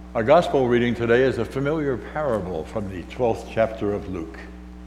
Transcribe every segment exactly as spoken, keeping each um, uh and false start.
Our gospel reading today is a familiar parable from the twelfth chapter of Luke.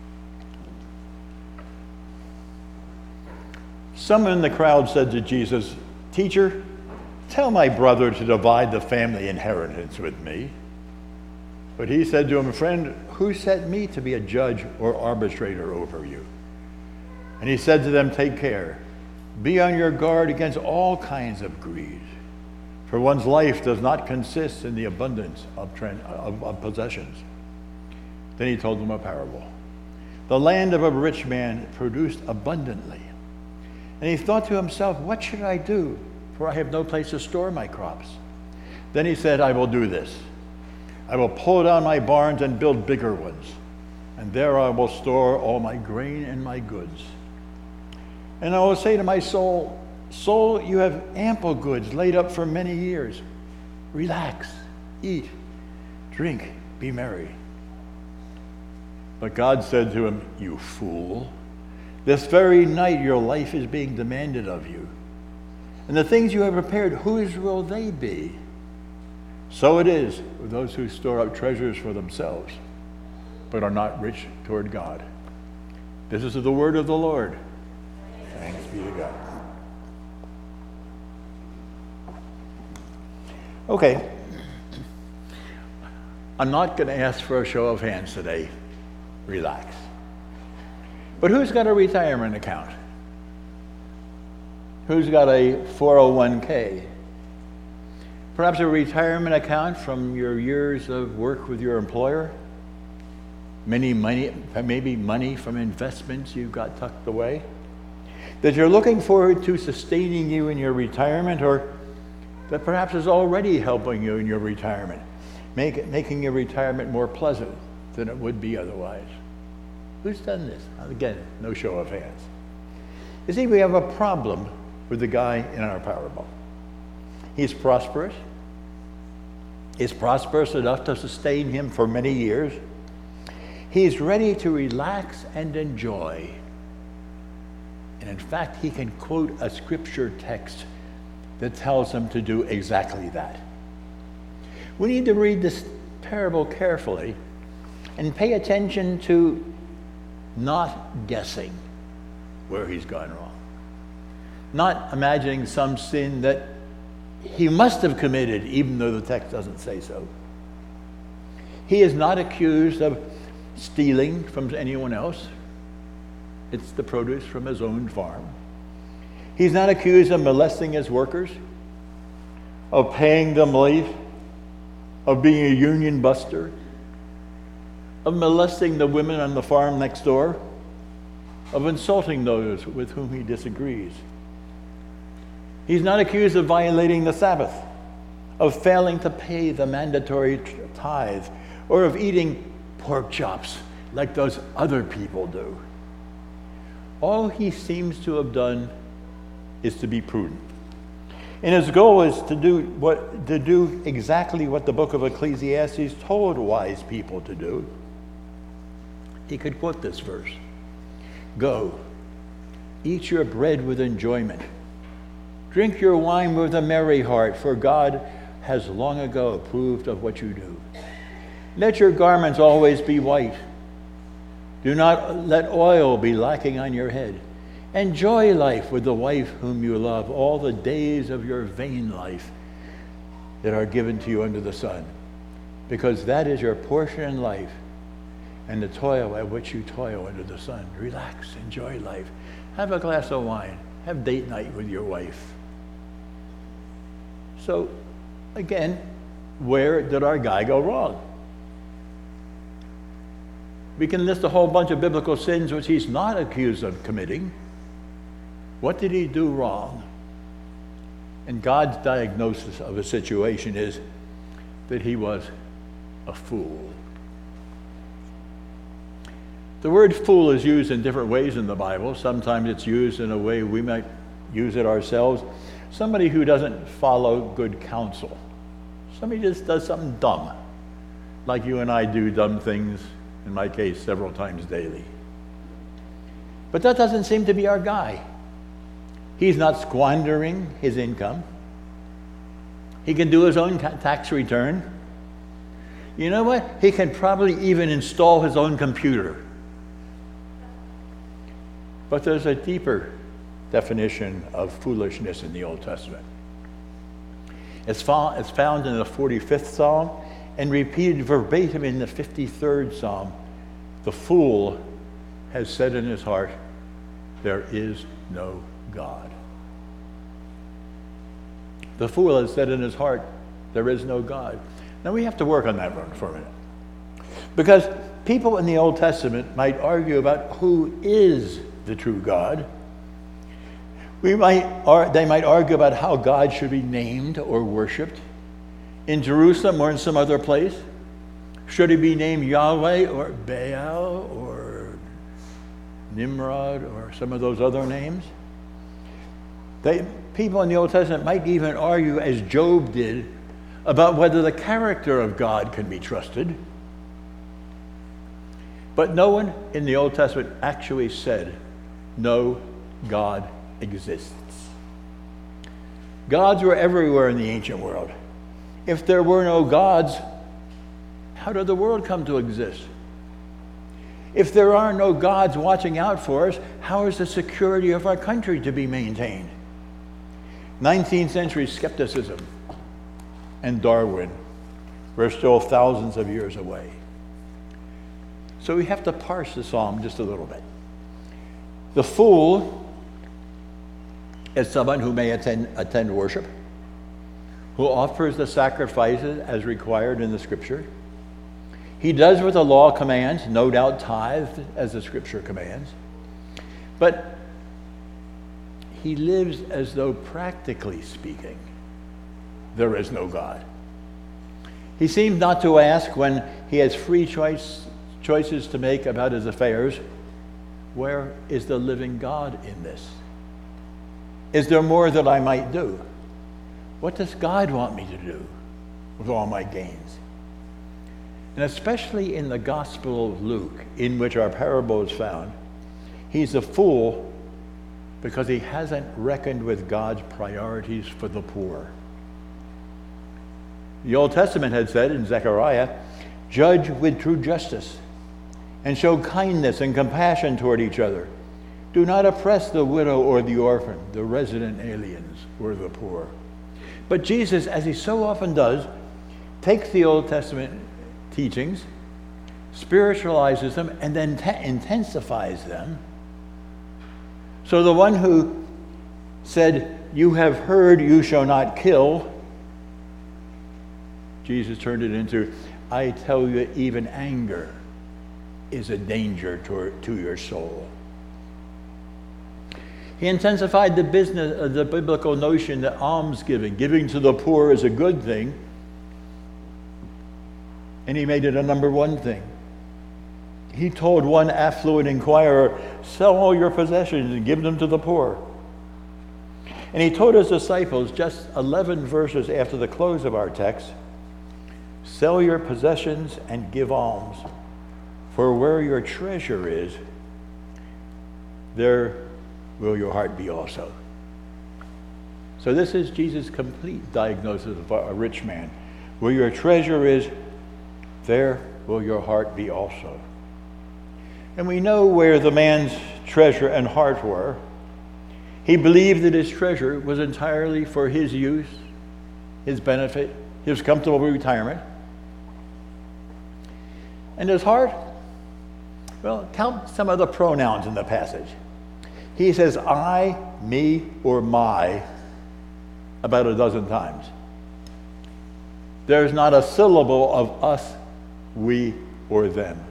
Someone in the crowd said to Jesus, "Teacher, tell my brother to divide the family inheritance with me." But he said to him, "Friend, who set me to be a judge or arbitrator over you?" And he said to them, "Take care. Be on your guard against all kinds of greed. For one's life does not consist in the abundance of, trend, of, of possessions." Then he told them a parable. The land of a rich man produced abundantly. And he thought to himself, "What should I do? For I have no place to store my crops." Then he said, "I will do this. I will pull down my barns and build bigger ones. And there I will store all my grain and my goods. And I will say to my soul, Soul, you have ample goods laid up for many years. Relax, eat, drink, be merry." But God said to him, "You fool, this very night your life is being demanded of you. And the things you have prepared, whose will they be? So it is with those who store up treasures for themselves, but are not rich toward God." This is the word of the Lord. Thanks be to God. Okay, I'm not going to ask for a show of hands today. Relax. But who's got a retirement account? Who's got a four oh one k? Perhaps a retirement account from your years of work with your employer? Many money, maybe money from investments you've got tucked away that you're looking forward to sustaining you in your retirement, or that perhaps is already helping you in your retirement, make it, making your retirement more pleasant than it would be otherwise. Who's done this? Again, no show of hands. You see, we have a problem with the guy in our parable. He's prosperous. He's prosperous enough to sustain him for many years. He's ready to relax and enjoy. And in fact, he can quote a scripture text that tells him to do exactly that. We need to read this parable carefully and pay attention to not guessing where he's gone wrong. Not imagining some sin that he must have committed, even though the text doesn't say so. He is not accused of stealing from anyone else. It's the produce from his own farm. He's not accused of molesting his workers, of paying them late, of being a union buster, of molesting the women on the farm next door, of insulting those with whom he disagrees. He's not accused of violating the Sabbath, of failing to pay the mandatory tithe, or of eating pork chops like those other people do. All he seems to have done is to be prudent. And his goal is to do what to do exactly what the book of Ecclesiastes told wise people to do. He could quote this verse. "Go, eat your bread with enjoyment. Drink your wine with a merry heart, for God has long ago approved of what you do. Let your garments always be white. Do not let oil be lacking on your head. Enjoy life with the wife whom you love, all the days of your vain life that are given to you under the sun, because that is your portion in life, and the toil at which you toil under the sun." Relax, enjoy life. Have a glass of wine. Have date night with your wife. So, again, where did our guy go wrong? We can list a whole bunch of biblical sins which he's not accused of committing. What did he do wrong? And God's diagnosis of a situation is that he was a fool. The word fool is used in different ways in the Bible. Sometimes it's used in a way we might use it ourselves. Somebody who doesn't follow good counsel. Somebody just does something dumb, like you and I do dumb things, in my case, several times daily. But that doesn't seem to be our guy. He's not squandering his income. He can do his own tax return. You know what? He can probably even install his own computer. But there's a deeper definition of foolishness in the Old Testament. It's found, it's found in the forty-fifth Psalm and repeated verbatim in the fifty-third Psalm. The fool has said in his heart, there is no God. The fool has said in his heart, there is no God. Now we have to work on that one for a minute. Because people in the Old Testament might argue about who is the true God. We might, or they might argue about how God should be named or worshipped in Jerusalem or in some other place. Should he be named Yahweh or Baal or Nimrod or some of those other names? They, people in the Old Testament might even argue, as Job did, about whether the character of God can be trusted. But no one in the Old Testament actually said, no God exists. Gods were everywhere in the ancient world. If there were no gods, how did the world come to exist? If there are no gods watching out for us, how is the security of our country to be maintained? nineteenth century skepticism and Darwin were still thousands of years away. So we have to parse the psalm just a little bit. The fool is someone who may attend, attend worship, who offers the sacrifices as required in the Scripture. He does what the law commands, no doubt tithed as the Scripture commands. But he lives as though, practically speaking, there is no God. He seems not to ask when he has free choice, choices to make about his affairs, where is the living God in this? Is there more that I might do? What does God want me to do with all my gains? And especially in the Gospel of Luke, in which our parable is found, he's a fool because he hasn't reckoned with God's priorities for the poor. The Old Testament had said in Zechariah, judge with true justice and show kindness and compassion toward each other. Do not oppress the widow or the orphan, the resident aliens or the poor. But Jesus, as he so often does, takes the Old Testament teachings, spiritualizes them, and then te- intensifies them. So the one who said, you have heard, you shall not kill, Jesus turned it into, I tell you, even anger is a danger to, to your soul. He intensified the business, uh, the biblical notion that almsgiving, giving to the poor, is a good thing, and he made it a number one thing. He told one affluent inquirer, sell all your possessions and give them to the poor. And he told his disciples, just eleven verses after the close of our text, sell your possessions and give alms, for where your treasure is, there will your heart be also. So this is Jesus' complete diagnosis of a rich man. Where your treasure is, there will your heart be also. And we know where the man's treasure and heart were. He believed that his treasure was entirely for his use, his benefit, his comfortable retirement. And his heart? Well, count some of the pronouns in the passage. He says I, me, or my about a dozen times. There's not a syllable of us, we, or them.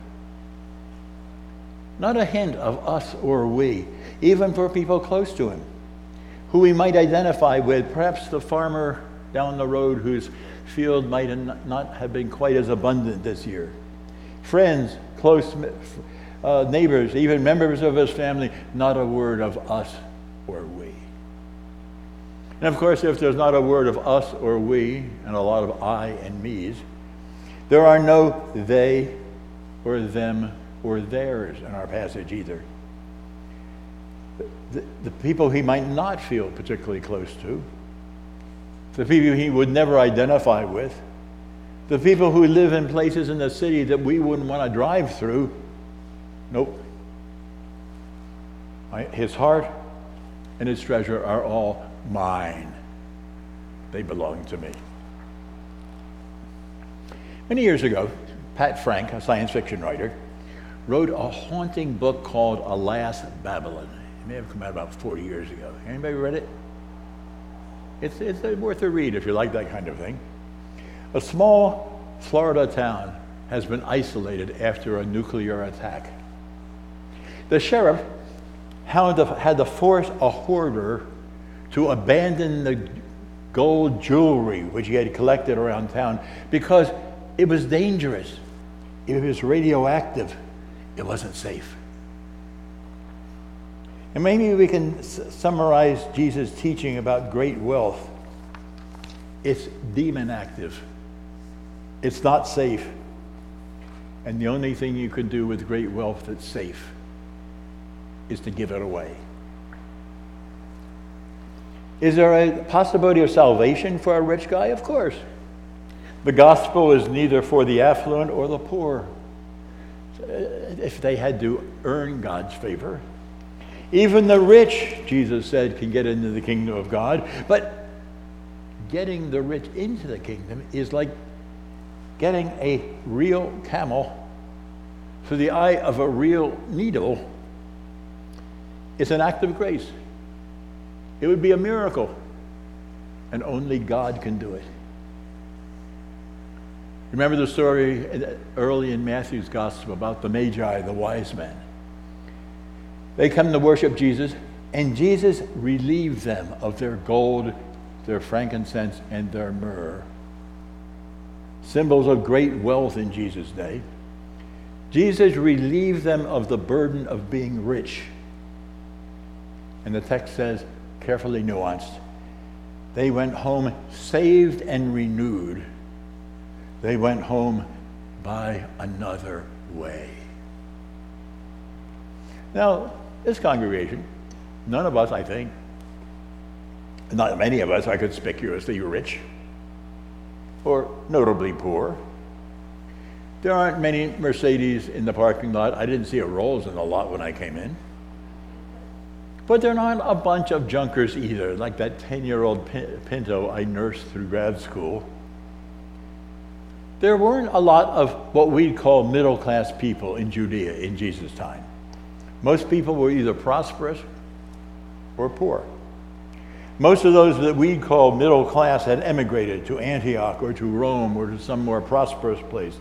Not a hint of us or we, even for people close to him, who we might identify with, perhaps the farmer down the road whose field might not have been quite as abundant this year. Friends, close uh, neighbors, even members of his family, not a word of us or we. And of course, if there's not a word of us or we, and a lot of I and me's, there are no they or them or theirs in our passage either. The, the people he might not feel particularly close to, the people he would never identify with, The people who live in places in the city that we wouldn't want to drive through, nope. His heart and his treasure are all mine. They belong to me. Many years ago, Pat Frank, a science fiction writer, wrote a haunting book called Alas, Babylon. It may have come out about forty years ago. Anybody read it? It's, it's worth a read if you like that kind of thing. A small Florida town has been isolated after a nuclear attack. The sheriff had to, had to force a hoarder to abandon the gold jewelry which he had collected around town because it was dangerous. It was radioactive. It wasn't safe. And maybe we can s- summarize Jesus' teaching about great wealth. It's demon active. It's not safe. And the only thing you can do with great wealth that's safe is to give it away. Is there a possibility of salvation for a rich guy? Of course. The gospel is neither for the affluent or the poor. If they had to earn God's favor. Even the rich, Jesus said, can get into the kingdom of God. But getting the rich into the kingdom is like getting a real camel through the eye of a real needle. It's an act of grace. It would be a miracle. And only God can do it. Remember the story early in Matthew's gospel about the Magi, the wise men. They come to worship Jesus, and Jesus relieved them of their gold, their frankincense, and their myrrh. Symbols of great wealth in Jesus' day. Jesus relieved them of the burden of being rich. And the text says, carefully nuanced, they went home saved and renewed. They went home by another way. Now, this congregation, none of us, I think, not many of us are conspicuously rich or notably poor. There aren't many Mercedes in the parking lot. I didn't see a Rolls in the lot when I came in. But there aren't a bunch of junkers either, like that ten-year-old Pinto I nursed through grad school. There weren't a lot of what we'd call middle-class people in Judea in Jesus' time. Most people were either prosperous or poor. Most of those that we'd call middle class had emigrated to Antioch or to Rome or to some more prosperous place.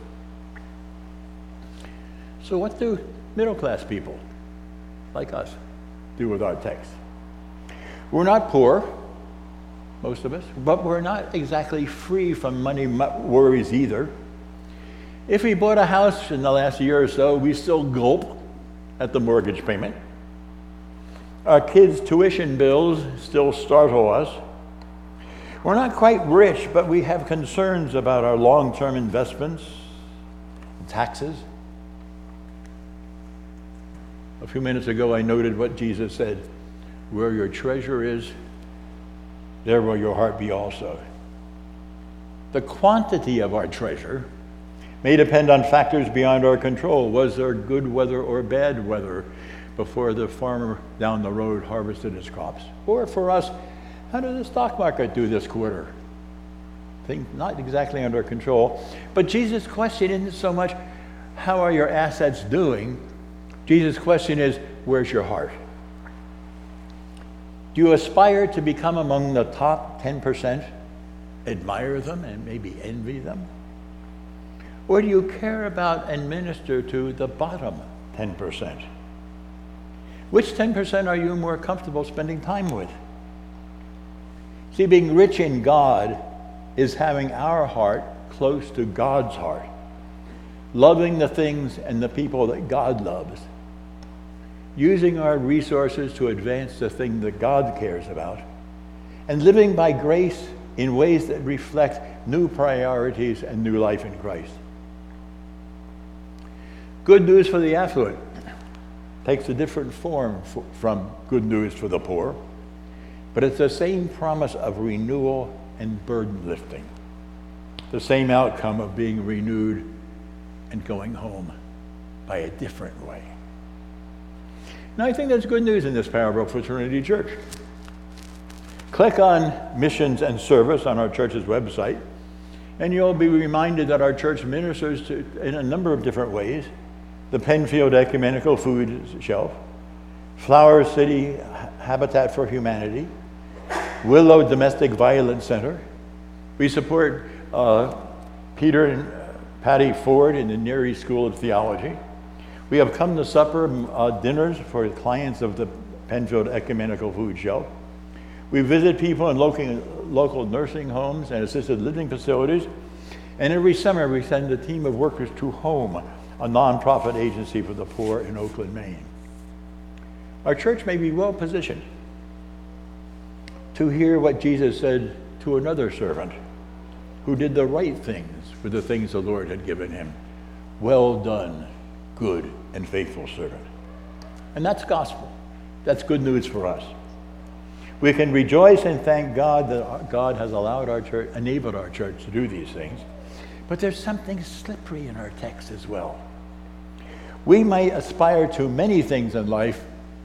So what do middle-class people like us do with our text? We're not poor, most of us, but we're not exactly free from money worries either. If we bought a house in the last year or so, we still gulp at the mortgage payment. Our kids' tuition bills still startle us. We're not quite rich, but we have concerns about our long-term investments, taxes. A few minutes ago, I noted what Jesus said, where your treasure is, there will your heart be also. The quantity of our treasure may depend on factors beyond our control. Was there good weather or bad weather before the farmer down the road harvested his crops? Or for us, how did the stock market do this quarter? Things not exactly under control. But Jesus' question isn't so much, how are your assets doing? Jesus' question is, where's your heart? Do you aspire to become among the top ten percent? Admire them and maybe envy them? Or do you care about and minister to the bottom ten percent? Which ten percent are you more comfortable spending time with? See, being rich in God is having our heart close to God's heart, loving the things and the people that God loves, using our resources to advance the thing that God cares about, and living by grace in ways that reflect new priorities and new life in Christ. Good news for the affluent takes a different form f- from good news for the poor, but it's the same promise of renewal and burden lifting. the same outcome of being renewed and going home by a different way. Now, I think there's good news in this parable for Trinity Church. Click on Missions and Service on our church's website, and you'll be reminded that our church ministers to, in a number of different ways. The Penfield Ecumenical Food Shelf, Flower City Habitat for Humanity, Willow Domestic Violence Center. We support uh, Peter and Patty Ford in the Near East School of Theology. We have come to supper uh, dinners for clients of the Penfield Ecumenical Food Shelf. We visit people in local, local nursing homes and assisted living facilities. And every summer we send a team of workers to Home, a nonprofit agency for the poor in Oakland, Maine. Our church may be well positioned to hear what Jesus said to another servant who did the right things with the things the Lord had given him. Well done, good and faithful servant. And that's gospel. That's good news for us. We can rejoice and thank God that God has allowed our church, enabled our church to do these things. But there's something slippery in our text as well. We might aspire to many things in life.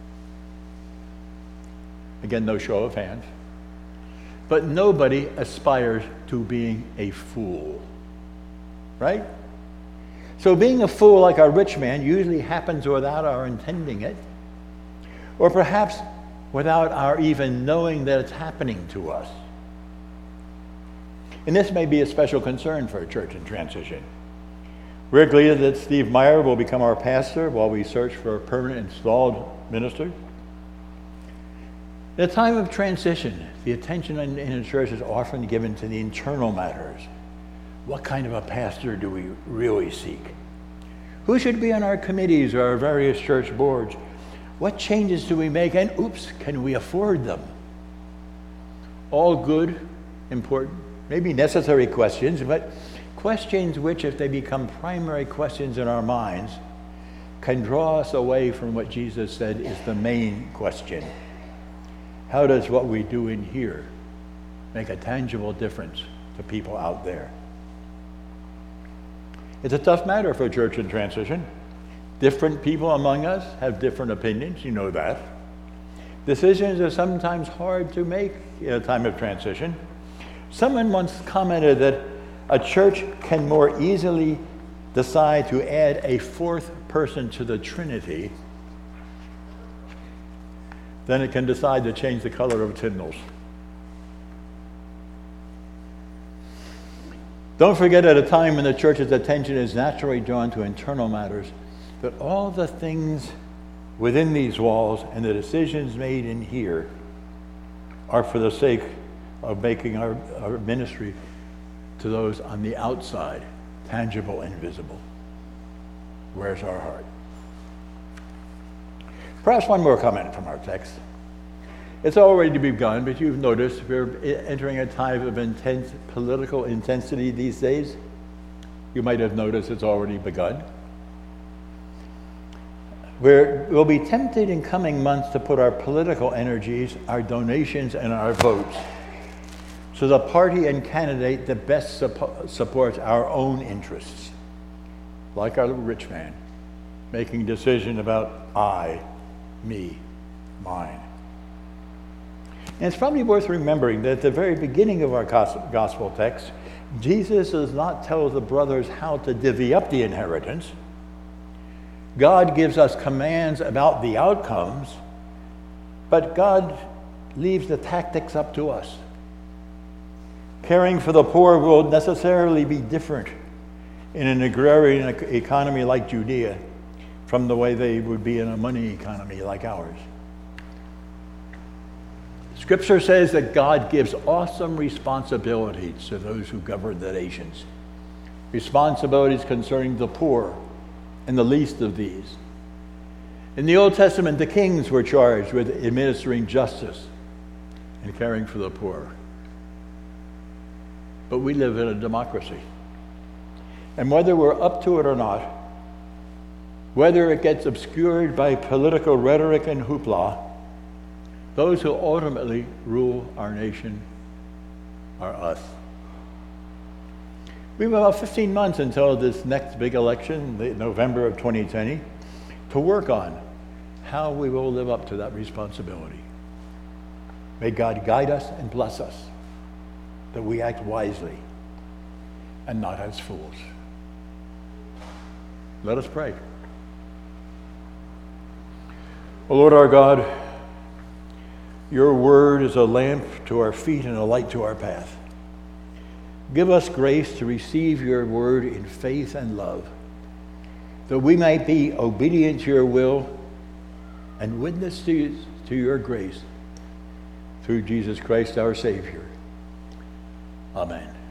Again, no show of hands. But nobody aspires to being a fool. Right? So being a fool like our rich man usually happens without our intending it, or perhaps without our even knowing that it's happening to us. And this may be a special concern for a church in transition. We're glad that Steve Meyer will become our pastor while we search for a permanent installed minister. In a time of transition, the attention in, in a church is often given to the internal matters. What kind of a pastor do we really seek? Who should be on our committees or our various church boards? What changes do we make? And oops, can we afford them? All good, important, maybe necessary questions, but questions which, if they become primary questions in our minds, can draw us away from what Jesus said is the main question. How does what we do in here make a tangible difference to people out there? It's a tough matter for a church in transition. Different people among us have different opinions, you know that. Decisions are sometimes hard to make in a time of transition. Someone once commented that a church can more easily decide to add a fourth person to the Trinity than it can decide to change the color of Tyndall's. Don't forget, at a time when the church's attention is naturally drawn to internal matters, that all the things within these walls and the decisions made in here are for the sake of making our, our ministry to those on the outside tangible and visible. Where's our heart? Perhaps one more comment from our text. It's already begun, but you've noticed we're entering a time of intense political intensity these days. You might have noticed it's already begun. We're, we'll be tempted in coming months to put our political energies, our donations, and our votes to the party and candidate that best suppo- supports our own interests, like our rich man, making decisions about I, me, mine. And it's probably worth remembering that at the very beginning of our gospel text, Jesus does not tell the brothers how to divvy up the inheritance. God gives us commands about the outcomes, but God leaves the tactics up to us. Caring for the poor will necessarily be different in an agrarian economy like Judea from the way they would be in a money economy like ours. Scripture says that God gives awesome responsibilities to those who govern the nations. Responsibilities concerning the poor and the least of these. In the Old Testament, the kings were charged with administering justice and caring for the poor. But we live in a democracy. And whether we're up to it or not, whether it gets obscured by political rhetoric and hoopla, those who ultimately rule our nation are us. We have about fifteen months until this next big election, the November of twenty twenty, to work on how we will live up to that responsibility. May God guide us and bless us, that we act wisely and not as fools. Let us pray. O Lord our God, your word is a lamp to our feet and a light to our path. Give us grace to receive your word in faith and love, that we might be obedient to your will and witness to, you, to your grace through Jesus Christ our Savior. Amen.